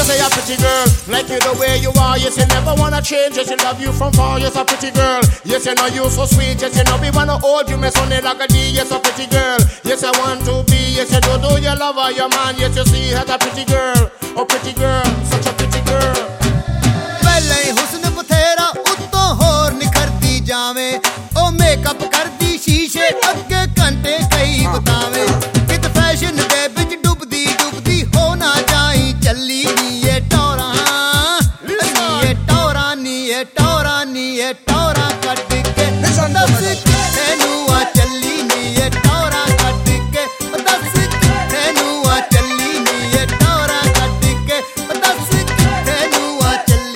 say a pretty girl, like you the way you are. Yes, you never wanna change. Yes, you love you from far. Yes, a pretty girl. Yes, you know you so sweet. Yes, you know we wanna hold you, mess on it like a D. Yes, a pretty girl. Yes, I want to be. Yes, you do your lover, your man. Yes, you see her a pretty girl. Oh, pretty girl, such a pretty girl. पहले ही हुस्न बथेरा उत्तों होर निखरती जावे ओ makeup करदी शीशे अगे घंटे कई बतावे कित फैशन दे विच डुबदी डुबदी हो ना जाई चली नी ये टौरा नी ये टौरा नी ये टौरा नी ये टौरा कट के दस तेनू आ चली नी ये टौरा कट के दस तेनू आ चली नी ये टौरा कट के दस तेनू आ चली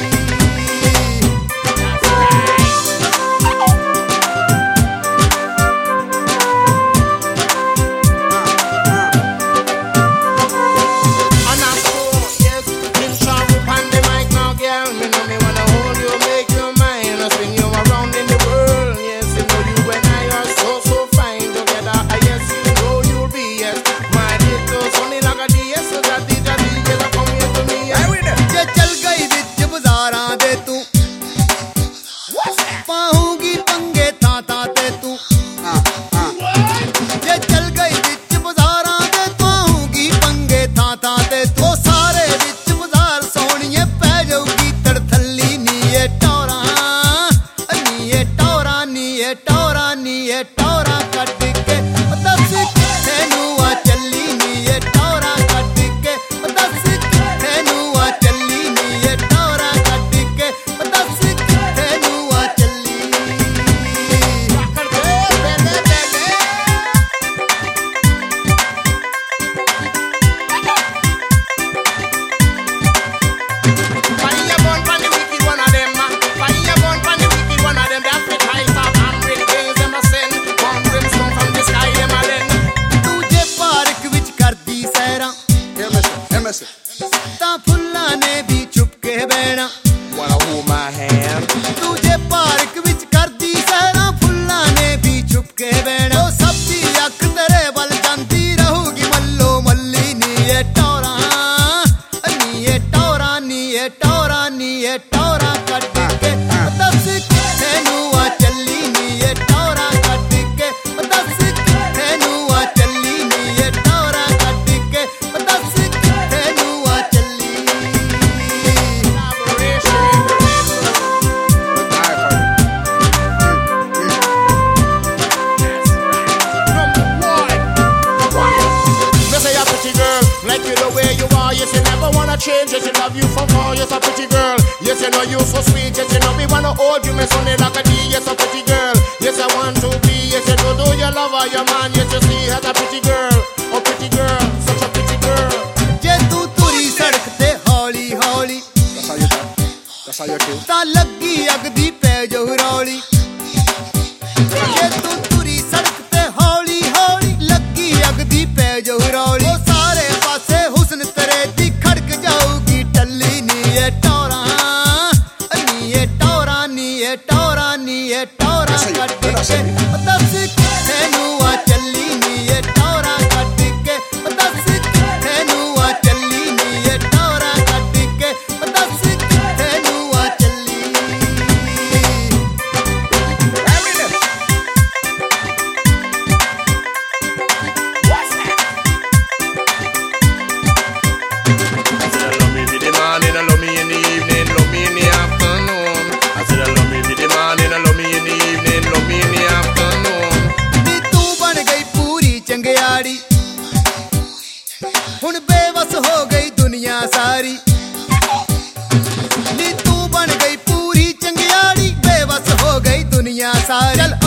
change, yes, you love you from far, yes, a pretty girl. Yes, you know you so sweet, yes, you know we wanna hold you, mess on it like a D, yes, a pretty girl. Yes, I want to be, yes, you do your lover, your man, yes, you see her a pretty girl. Oh, pretty girl, such a pretty girl. Je tu turi sadak te holi holi, that's how you do. Ta laggi agdi pe jo roli. Je tu turi sadak te holi holi, laggi agdi pe jo roli. O sare paase husn tere di खड़क जाऊगी टल्ली नी ये टौरा नी ये टौरा नी ये टौरा नी ये टौरा cut के दस तेनू आ चली नी ये टौरा cut के दस तेनू आ चली नी ये टौरा कट के दस तेनू आ चली Love me in the evening, love me in the afternoon. I said I love me in the morning, I love me in the evening, love me in the afternoon. नी तू बन गई पूरी चंगियाड़ी, हुन बेबस हो गई दुनिया सारी। नी तू बन गई पूरी चंगियाड़ी, बेबस हो गई दुनिया सारी।